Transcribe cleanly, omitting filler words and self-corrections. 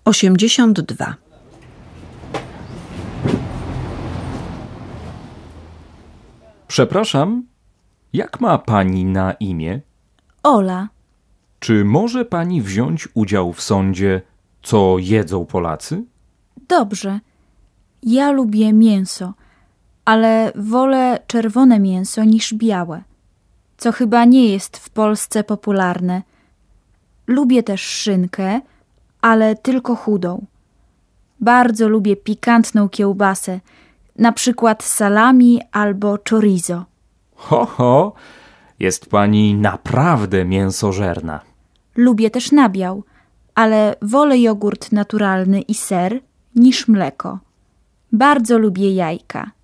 82. Przepraszam, jak ma pani na imię? Ola. Czy może pani wziąć udział w sądzie, co jedzą Polacy? Dobrze. Ja lubię mięso, ale wolę czerwone mięso niż białe, co chyba nie jest w Polsce popularne. Lubię też szynkę, ale tylko chudą. Bardzo lubię pikantną kiełbasę, na przykład salami albo chorizo. Ho, jest pani naprawdę mięsożerna. Lubię też nabiał, ale wolę jogurt naturalny i ser niż mleko. Bardzo lubię jajka.